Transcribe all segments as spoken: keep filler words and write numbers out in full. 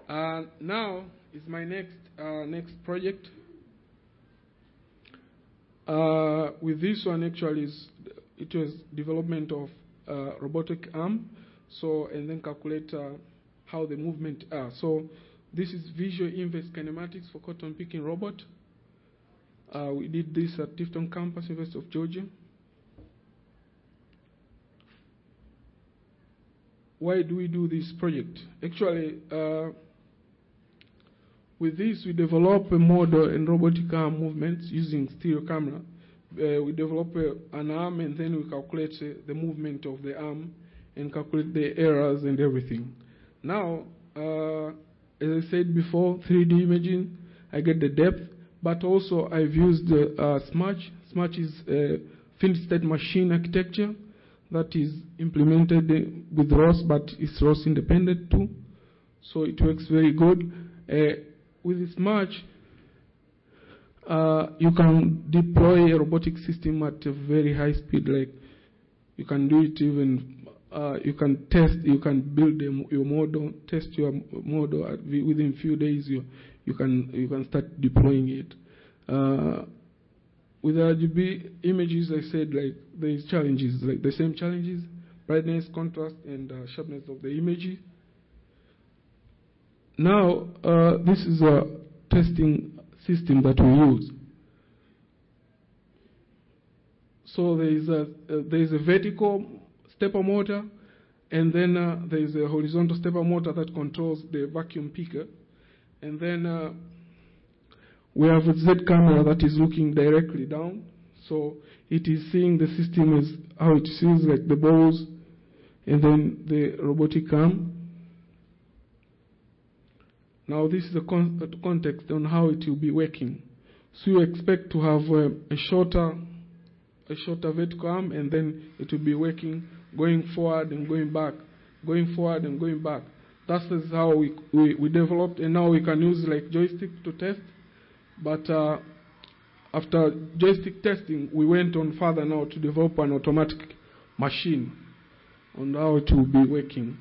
Uh, now is my next uh, next project. Uh, with this one, actually, is it was development of uh, robotic arm. So and then calculate uh, how the movement are. So this is visual inverse kinematics for cotton picking robot. Uh, we did this at Tifton campus, University of Georgia. Why do we do this project? Actually, uh, with this, we develop a model in robotic arm movements using stereo camera. Uh, we develop a, an arm, and then we calculate uh, the movement of the arm and calculate the errors and everything. Now, uh, as I said before, three D imaging, I get the depth, but also I've used uh, uh, SMATCH. SMATCH is a finished state machine architecture that is implemented with R O S, but it's R O S independent too. So it works very good. Uh, with SMATCH, uh, you can deploy a robotic system at a very high speed. Like you can do it even, uh, you can test, you can build a, your model, test your model at, within few days. You you can you can start deploying it. Uh, with R G B images, I said like there is challenges, like the same challenges: brightness, contrast, and uh, sharpness of the image. Now, uh, this is a testing system that we use. So there is a uh, there is a vertical stepper motor, and then uh, there is a horizontal stepper motor that controls the vacuum picker, and then uh, we have a Z camera that is looking directly down. So it is seeing the system as how it sees, like the balls, and then the robotic arm. Now this is the con context on how it will be working. So you expect to have uh, a shorter, a shorter vertical arm, and then it will be working, going forward and going back, going forward and going back. That is how we, we, we developed, and now we can use like joystick to test. But uh, after joystick testing, we went on further now to develop an automatic machine on how it will be working.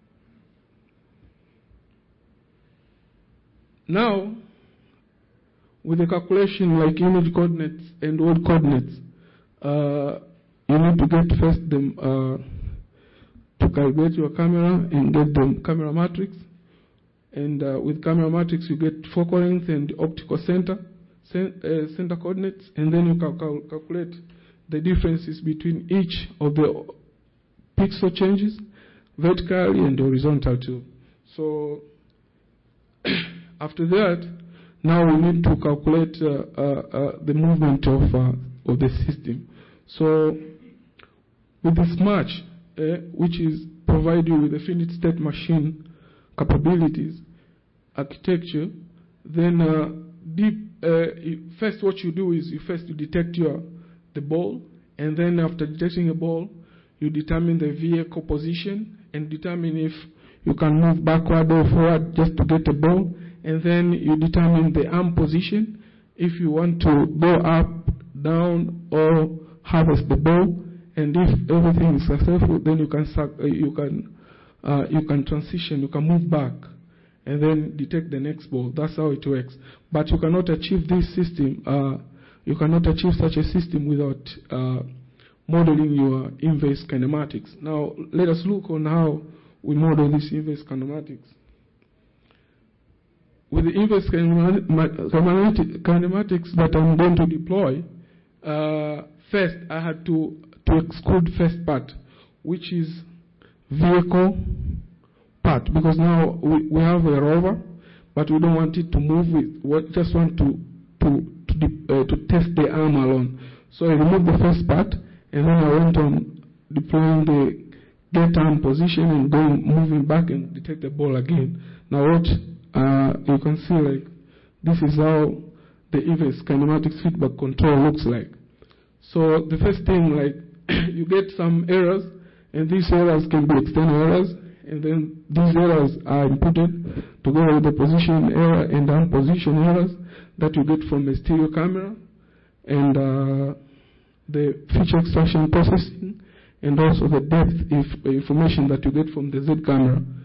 Now, with the calculation like image coordinates and world coordinates, uh, you need to get first them uh, to calibrate your camera and get the camera matrix. And uh, with camera matrix, you get focal length and optical center, cent uh, center coordinates, and then you can cal calculate the differences between each of the pixel changes, vertically and horizontal too. So after that, now we need to calculate uh, uh, uh, the movement of uh, of the system. So with this SMATCH, uh, which is provide you with a finite state machine capabilities, architecture, then uh, deep, uh, you, first what you do is you first you detect your the ball, and then after detecting a ball, you determine the vehicle position and determine if you can move backward or forward just to get a ball, and then you determine the arm position, if you want to go up, down, or harvest the ball, and if everything is successful, then you can uh, you can uh, you can transition, you can move back, and then detect the next ball. That's how it works. But you cannot achieve this system. Uh, you cannot achieve such a system without uh, modeling your inverse kinematics. Now let us look on how we model this inverse kinematics. With the inverse kinematics that I'm going to deploy, uh, first I had to, to exclude first part, which is vehicle part, because now we, we have a rover, but we don't want it to move. We just want to, to, to, uh, to test the arm alone. So I removed the first part, and then I went on deploying the get arm position and going, moving back and detect the ball again. Now what Uh, you can see like this is how the inverse kinematics feedback control looks like. So the first thing, like you get some errors, and these errors can be external errors, and then these errors are inputted together with the position error and arm position errors that you get from the stereo camera, and uh, the feature extraction processing, and also the depth if, information that you get from the Z camera.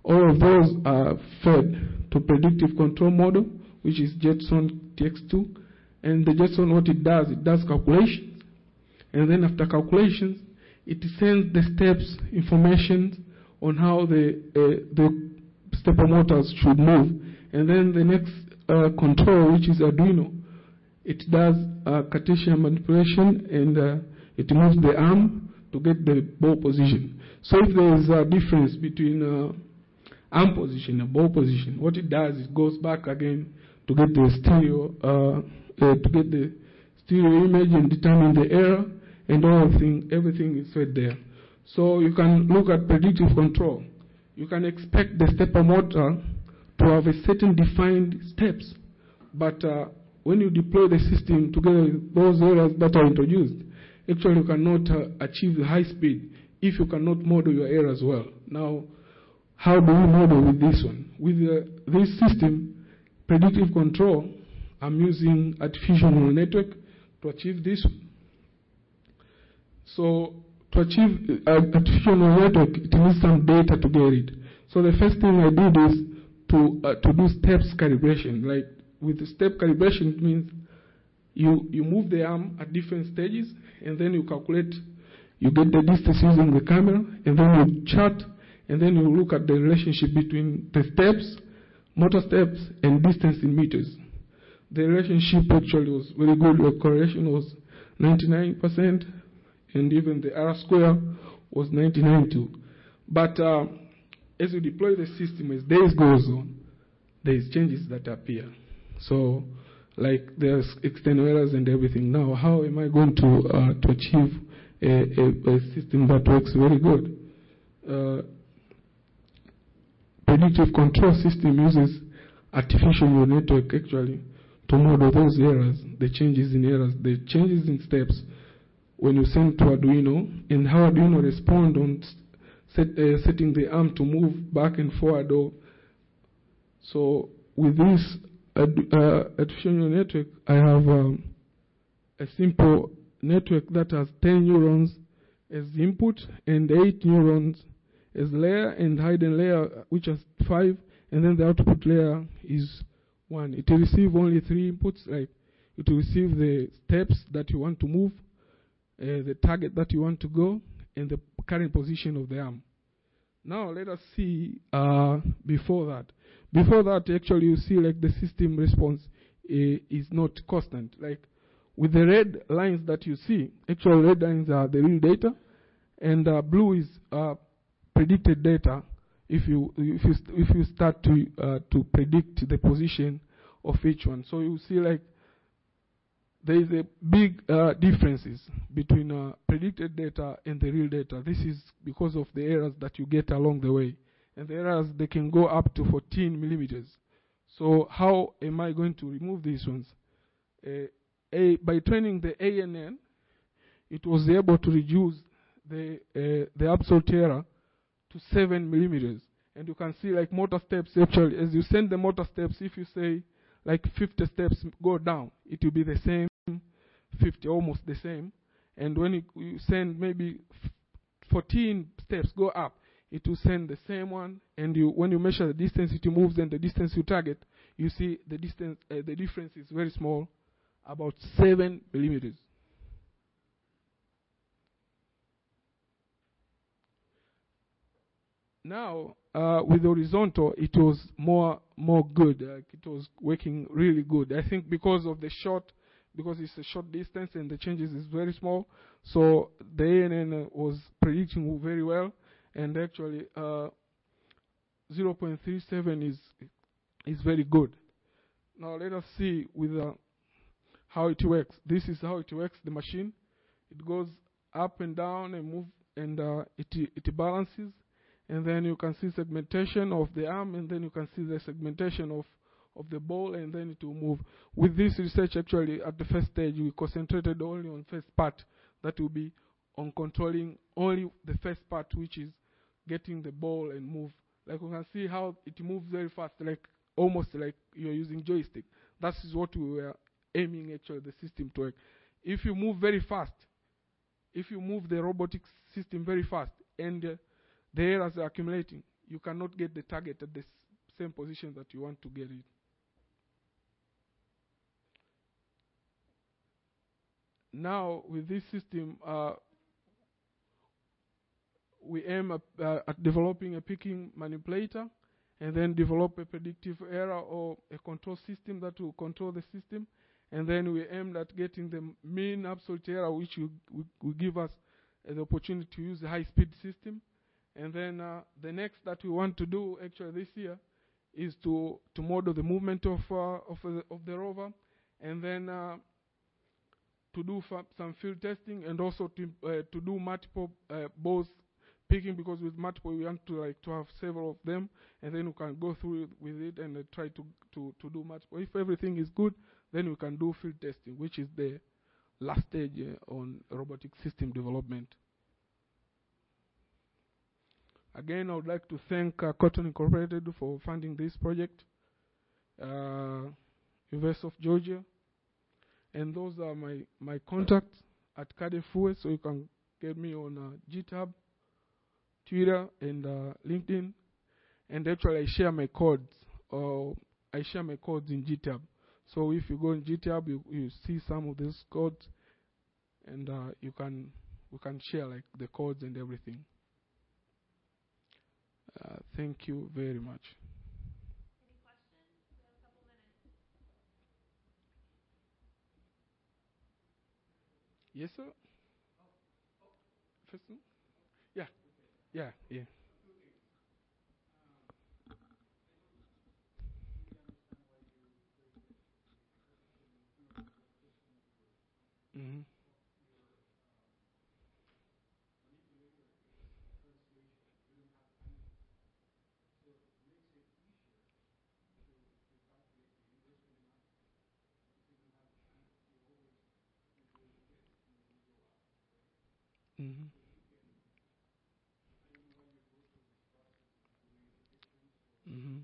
All of those are fed to predictive control model, which is Jetson T X two. And the Jetson, what it does, it does calculations. And then after calculations, it sends the steps information on how the, uh, the stepper motors should move. And then the next uh, control, which is Arduino, it does uh, Cartesian manipulation, and uh, it moves the arm to get the ball position. So if there is a difference between uh, arm position and ball position, what it does is it goes back again to get the stereo, uh, uh, to get the stereo image and determine the error, and all thing, everything is fed there. So you can look at predictive control. You can expect the stepper motor to have a certain defined steps, but uh, when you deploy the system together with those errors that are introduced, actually you cannot uh, achieve the high speed if you cannot model your errors well. Now, how do we model with this one? With uh, this system, predictive control, I'm using artificial neural network to achieve this one. So to achieve uh, artificial neural network, it needs some data to get it. So the first thing I did is to uh, to do steps calibration. Like with the step calibration, it means you you move the arm at different stages, and then you calculate, you get the distance using the camera, and then you chart, and then you look at the relationship between the steps, motor steps, and distance in meters. The relationship actually was very good. The correlation was ninety-nine percent, and even the R square was ninety-nine too. But uh, as you deploy the system, as days goes on, there is changes that appear. So, like there's external errors and everything. Now, how am I going to uh, to achieve a, a, a system that works very good? Uh, predictive control system uses artificial neural network actually to model those errors, the changes in errors, the changes in steps when you send to Arduino, and how Arduino respond on set, uh, setting the arm to move back and forward. Or so with this uh, uh, artificial neural network, I have um, a simple network that has ten neurons as input and eight neurons as layer, and hidden layer which has five, and then the output layer is one. It will receive only three inputs. Like it will receive the steps that you want to move, uh, the target that you want to go, and the current position of the arm. Now let us see uh, before that. Before that, actually, you see like the system response uh, is not constant. Like with the red lines that you see, actual red lines are the real data, and uh, blue is uh, predicted data. If you if you st if you start to uh, to predict the position of each one, so you see like there is a big uh, differences between uh, predicted data and the real data. This is because of the errors that you get along the way, and the errors, they can go up to fourteen millimeters. So how am I going to remove these ones? Uh, a, by training the A N N, it was able to reduce the uh, the absolute error to seven millimeters. And you can see like motor steps, actually, as you send the motor steps, if you say like fifty steps go down, it will be the same, fifty, almost the same. And when you, you send maybe fourteen steps go up, it will send the same one. And you, when you measure the distance it moves and the distance you target, you see the distance, uh, the difference is very small, about seven millimeters. Now, uh, with horizontal, it was more more good. Like it was working really good. I think because of the short, because it's a short distance and the changes is very small, so the A N N was predicting very well. And actually, uh, zero point three seven is is very good. Now let us see with uh, how it works. This is how it works. The machine, it goes up and down and move, and uh, it it balances. And then you can see segmentation of the arm, and then you can see the segmentation of, of the ball, and then it will move. With this research, actually, at the first stage, we concentrated only on first part. That will be on controlling only the first part, which is getting the ball and move. Like you can see how it moves very fast, like almost like you're using joystick. That is what we were aiming, actually, the system to work. If you move very fast, if you move the robotic system very fast, and uh, the errors are accumulating, you cannot get the target at the s- same position that you want to get it. Now, with this system, uh, we aim at, uh, at developing a picking manipulator, and then develop a predictive error or a control system that will control the system. And then we aim at getting the mean absolute error, which will, will, will give us uh, the opportunity to use a high-speed system. And then uh, the next that we want to do actually this year is to, to model the movement of, uh, of, uh, of the rover, and then uh, to do f- some field testing, and also to, uh, to do multiple uh, both picking, because with multiple we want to like to have several of them, and then we can go through it with it and uh, try to, to, to do multiple. If everything is good, then we can do field testing, which is the last stage uh, on robotic system development. Again, I would like to thank uh, Cotton Incorporated for funding this project, uh, University of Georgia, and those are my, my contacts at Kadefue, so you can get me on uh, GitHub, Twitter, and uh, LinkedIn. And actually, I share my codes, or I share my codes in GitHub. So if you go in GitHub, you, you see some of these codes, and uh, you can we can share like the codes and everything. Uh, thank you very much. Any questions? We have a couple minutes. Yes, sir. First one? Yeah. Yeah. Yeah. Mm-hmm. Mm-hmm. Mm-hmm.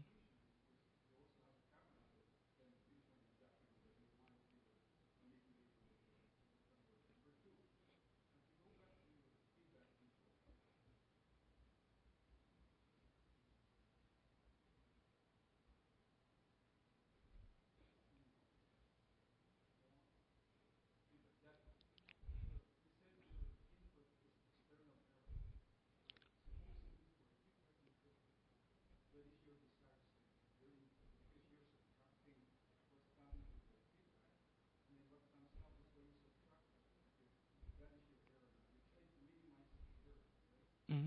Mm-hmm.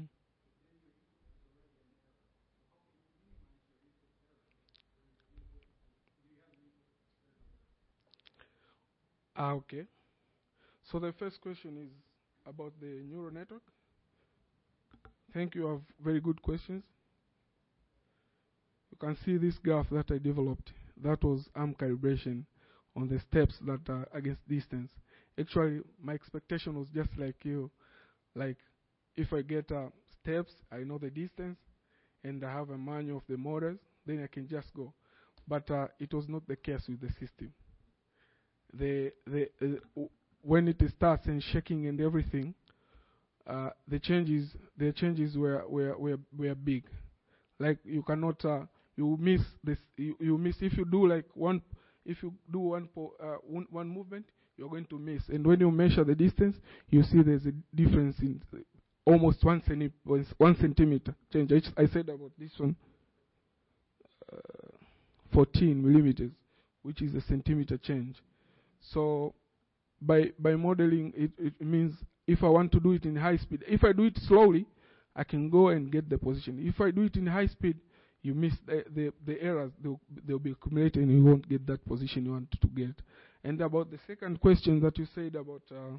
Ah, okay. So the first question is about the neural network. Thank you. I have very good questions. You can see this graph that I developed. That was arm calibration on the steps that are against distance. Actually, my expectation was just like you. Like, if I get uh, steps, I know the distance, and I have a manual of the motors, then I can just go. But uh, it was not the case with the system. The the uh, when it starts and shaking and everything, uh, the changes the changes were were were, were big. Like, you cannot uh, you miss this you, you miss if you do like one if you do one po, uh, one, one movement, you're going to miss. And when you measure the distance, you see there's a difference in almost one centi- one centimeter change. I, I said about this one, uh, fourteen millimeters, which is a centimeter change. So by by modeling it, it means if I want to do it in high speed, if I do it slowly, I can go and get the position. If I do it in high speed, you miss the the, the errors. They'll, they'll be accumulated, and you won't get that position you want to get. And about the second question that you said about uh,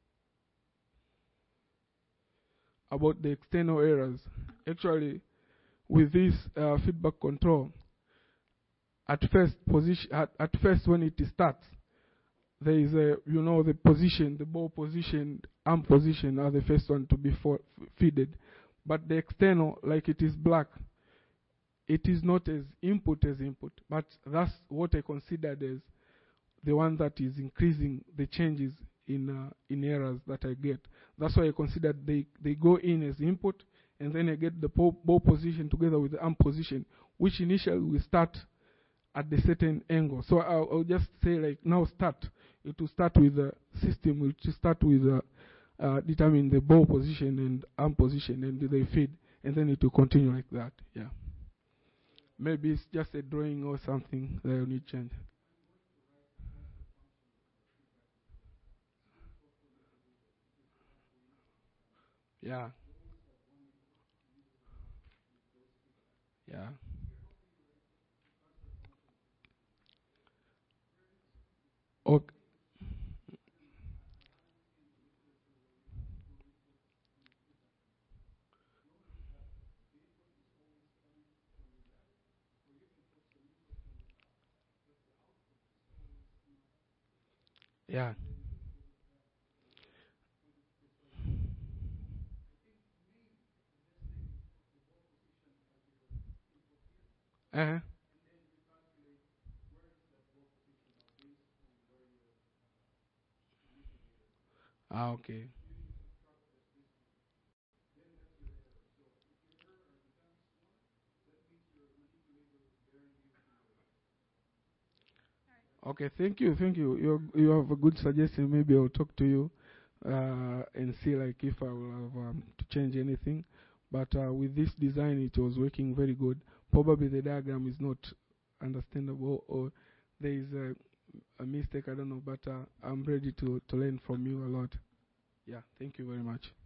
about the external errors, actually, with this uh, feedback control, at first position at, at first when it starts, there is a, you know, the position, the ball position, arm position are the first one to be for, f- feeded. But the external, like it is black, it is not as input as input. But that's what I considered as the one that is increasing the changes in uh, in errors that I get. That's why I considered they, they go in as input, and then I get the bow, bow position together with the arm position, which initially will start at the certain angle. So I'll, I'll just say like now start. It will start with the system, which will start with uh, uh, determine the bow position and arm position, and they feed, and then it will continue like that. Yeah. Maybe it's just a drawing or something that you need change. Yeah. Yeah. Okay. Yeah. Uh-huh. Ah, okay. Okay, thank you, thank you. You you have a good suggestion. Maybe I'll talk to you uh, and see like if I will have um, to change anything. But uh, with this design, it was working very good. Probably the diagram is not understandable, or there is a, a mistake. I don't know, but uh, I'm ready to to learn from you a lot. Yeah, thank you very much.